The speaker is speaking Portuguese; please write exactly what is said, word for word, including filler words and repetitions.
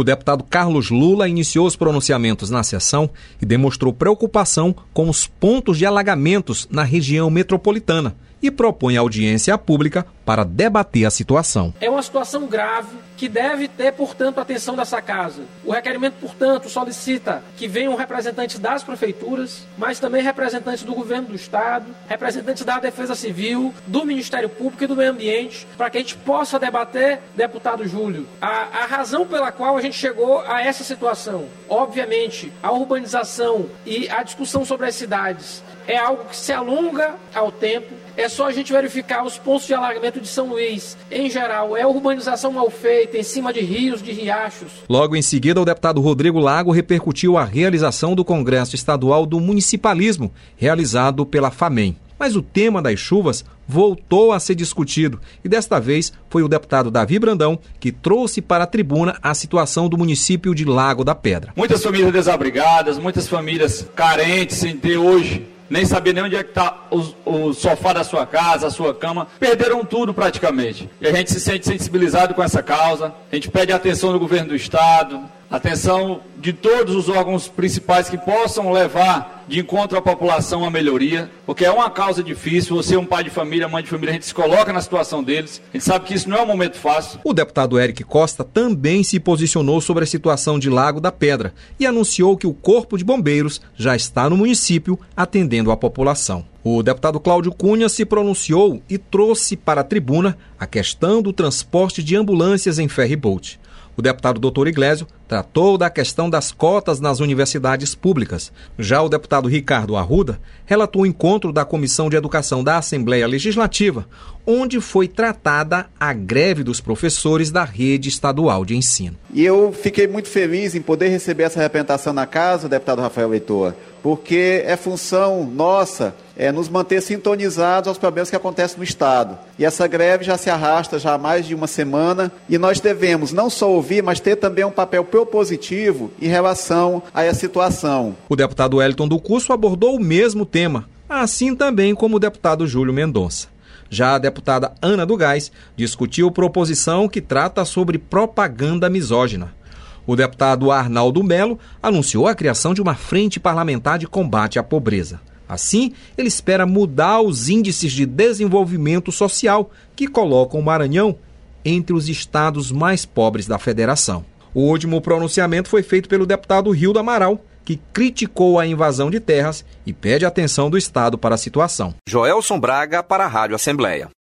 O deputado Carlos Lula iniciou os pronunciamentos na sessão e demonstrou preocupação com os pontos de alagamentos na região metropolitana e propõe audiência pública para debater a situação. É uma situação grave que deve ter, portanto, a atenção dessa casa. O requerimento, portanto, solicita que venham representantes das prefeituras, mas também representantes do governo do estado, representantes da Defesa Civil, do Ministério Público e do Meio Ambiente, para que a gente possa debater, deputado Júlio, a, a razão pela qual a gente chegou a essa situação. Obviamente, a urbanização e a discussão sobre as cidades é algo que se alonga ao tempo. É só a gente verificar os pontos de alagamento de São Luís. Em geral, é urbanização mal feita, em cima de rios, de riachos. Logo em seguida, o deputado Rodrigo Lago repercutiu a realização do Congresso Estadual do Municipalismo, realizado pela FAMEM. Mas o tema das chuvas voltou a ser discutido e desta vez foi o deputado Davi Brandão que trouxe para a tribuna a situação do município de Lago da Pedra. Muitas famílias desabrigadas, muitas famílias carentes sem ter hoje, nem saber nem onde é que está o, o sofá da sua casa, a sua cama, perderam tudo praticamente. E a gente se sente sensibilizado com essa causa, a gente pede a atenção do governo do estado, atenção de todos os órgãos principais que possam levar de encontro à população a melhoria, porque é uma causa difícil. Você é um pai de família, mãe de família, a gente se coloca na situação deles, a gente sabe que isso não é um momento fácil. O deputado Eric Costa também se posicionou sobre a situação de Lago da Pedra e anunciou que o Corpo de Bombeiros já está no município atendendo a população. O deputado Cláudio Cunha se pronunciou e trouxe para a tribuna a questão do transporte de ambulâncias em ferry-boat. O deputado doutor Iglesio tratou da questão das cotas nas universidades públicas. Já o deputado Ricardo Arruda relatou o encontro da Comissão de Educação da Assembleia Legislativa, onde foi tratada a greve dos professores da rede estadual de ensino. E eu fiquei muito feliz em poder receber essa representação na casa, deputado Rafael Leitor, porque é função nossa é, nos manter sintonizados aos problemas que acontecem no Estado. E essa greve já se arrasta já há mais de uma semana e nós devemos não só ouvir, mas ter também um papel propositivo em relação a essa situação. O deputado Wellington do Curso abordou o mesmo tema, assim também como o deputado Júlio Mendonça. Já a deputada Ana do Gás discutiu proposição que trata sobre propaganda misógina. O deputado Arnaldo Melo anunciou a criação de uma frente parlamentar de combate à pobreza. Assim, ele espera mudar os índices de desenvolvimento social que colocam o Maranhão entre os estados mais pobres da federação. O último pronunciamento foi feito pelo deputado Rildo Amaral, que criticou a invasão de terras e pede atenção do Estado para a situação. Joelson Braga para a Rádio Assembleia.